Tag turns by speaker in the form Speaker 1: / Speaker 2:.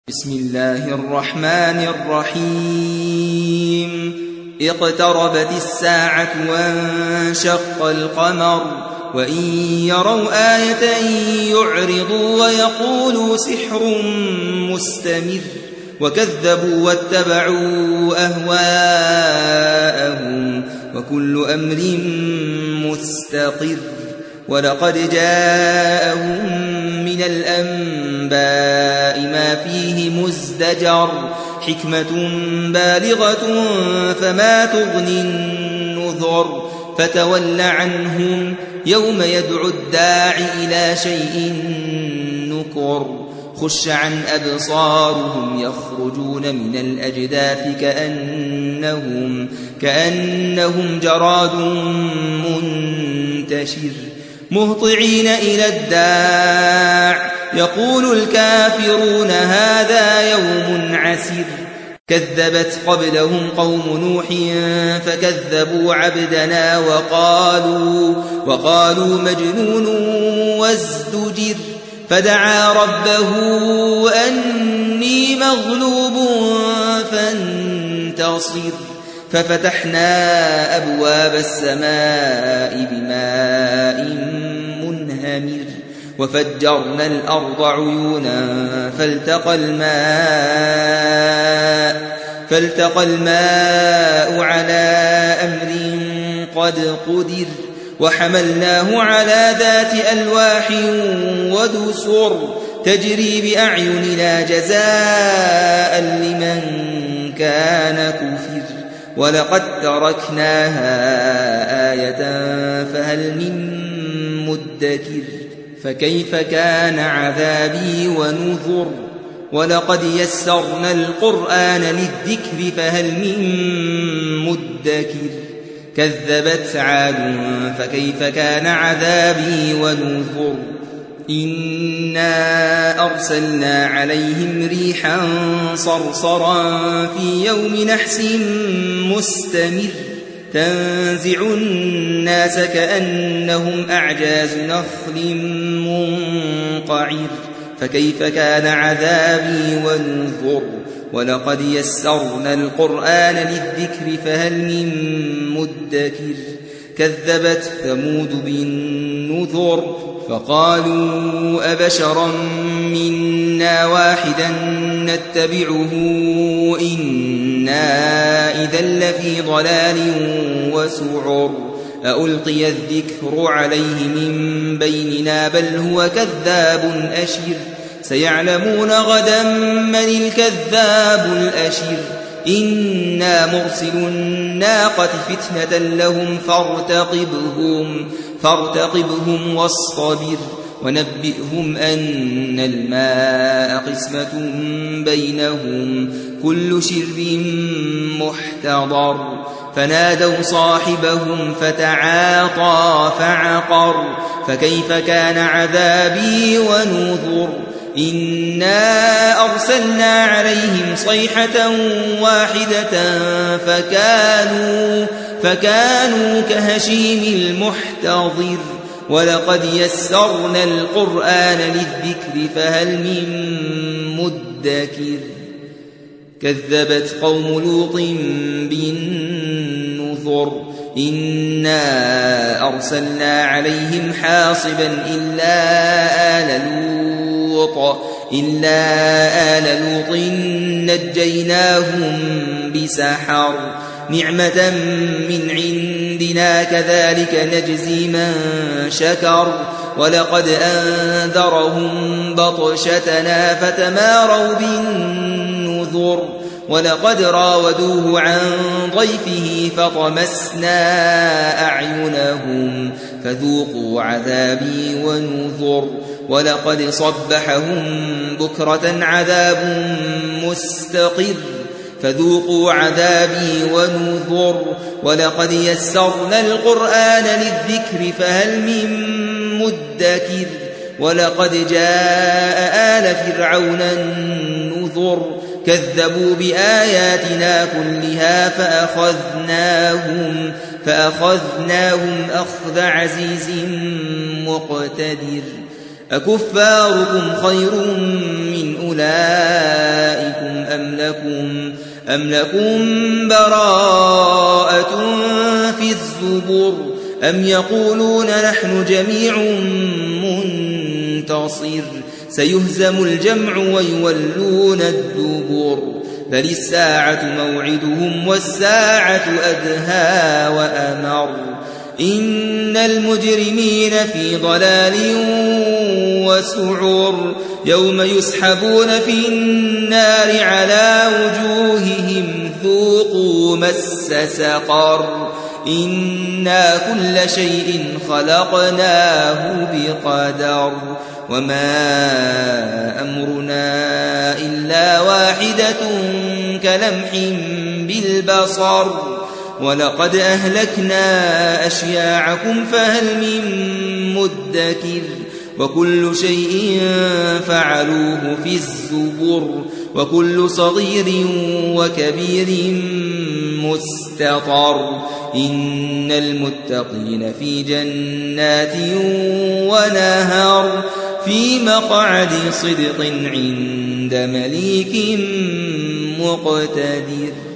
Speaker 1: بسم الله الرحمن الرحيم اقتربت الساعة وانشق القمر وإن يروا آية يعرضوا ويقولوا سحر مستمر وكذبوا واتبعوا أهواءهم وكل أمر مستقر ولقد جاءهم من الأنباء ما فيه مزدجر حكمة بالغة فما تغني النذر فتول عنهم يوم يدعو الداع إلى شيء نكر خش عن أبصارهم يخرجون من الأجداث كأنهم جراد منتشر مهطعين إلى الداع يقول الكافرون هذا يوم عسر كذبت قبلهم قوم نوح فكذبوا عبدنا وقالوا مجنون وازدجر فدعا ربه أني مغلوب فانتصر ففتحنا أبواب السماء بماء منهمر وفجرنا الأرض عيونا فالتقى الماء على أمر قد قدر وحملناه على ذات ألواح ودسر تجري بأعيننا جزاء لمن كان كفر ولقد تركناها آية فهل من مدكر فكيف كان عذابي ونذر ولقد يسرنا القرآن للذكر فهل من مدكر كذبت عاد فكيف كان عذابي ونذر إنا أرسلنا عليهم ريحا صرصرا في يوم نحس مستمر تنزع الناس كأنهم أعجاز نخل منقعر فكيف كان عذابي ونذر ولقد يسرنا القرآن للذكر فهل من مدكر كذبت ثمود بالنذر فقالوا أبشرا منا واحدا نتبعه إنا إذا لفي ضلال وسعر ألقي الذكر عليه من بيننا بل هو كذاب أشر سيعلمون غدا من الكذاب الأشر إنا مرسل الناقة فتنة لهم فارتقبهم واصطبر ونبئهم أن الماء قسمة بينهم كل شرب محتضر فنادوا صاحبهم فتعاطى فعقر فكيف كان عذابي ونذر إنا أرسلنا عليهم صيحة واحدة فكانوا كهشيم المحتضر ولقد يسرنا القرآن للذكر فهل من مدكر كذبت قوم لوط بالنذر إنا أرسلنا عليهم حاصبا إلا آل لوط نجيناهم بسحر نعمة من عندنا كذلك نجزي من شكر ولقد أنذرهم بطشتنا فتماروا بالنذر ولقد راودوه عن ضيفه فطمسنا أعينهم فذوقوا عذابي ونذر ولقد صبحهم بكرة عذاب مستقر فذوقوا عذابي ونذر ولقد يسرنا القرآن للذكر فهل من مدكر ولقد جاء آل فرعون النذر كذبوا بآياتنا كلها فأخذناهم أخذ عزيز مقتدر أكفاركم خير من أولئكم أم لكم براءة في الزبر أم يقولون نحن جميع منتصر سيهزم الجمع ويولون الدبر بل الساعة موعدهم والساعة أدهى وأمر إن المجرمين في ضلال وسعر يوم يسحبون في النار على وجوههم ذوقوا مس سقر إنا كل شيء خلقناه بقدر وما أمرنا إلا واحدة كلمح بالبصر ولقد أهلكنا أشياعكم فهل من مدكر وكل شيء فعلوه في الزبر وكل صغير وكبير مستطر إن المتقين في جنات ونهر في مقعد صدق عند مليك مقتدر.